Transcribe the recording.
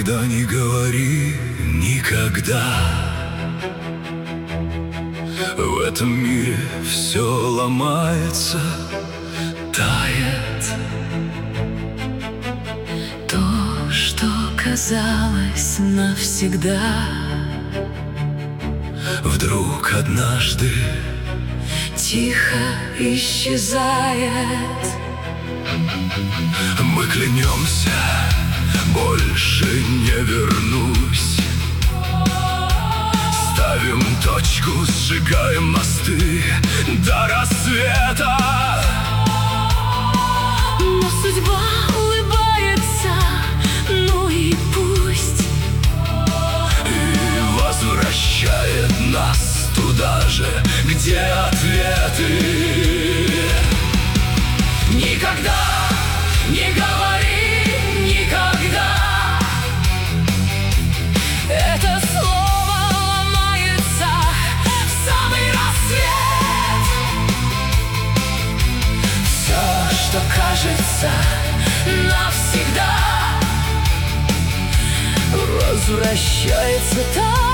Никогда не говори никогда. В этом мире все ломается, тает. То, что казалось навсегда, вдруг однажды тихо исчезает. Мы клянемся, больше не вернусь. Ставим точку, сжигаем мосты до рассвета. Но судьба улыбается, ну и пусть, и возвращает нас туда же, где ответы. никогда не говори никогда. Это слово ломается в самый рассвет. Все, что кажется навсегда, возвращается так.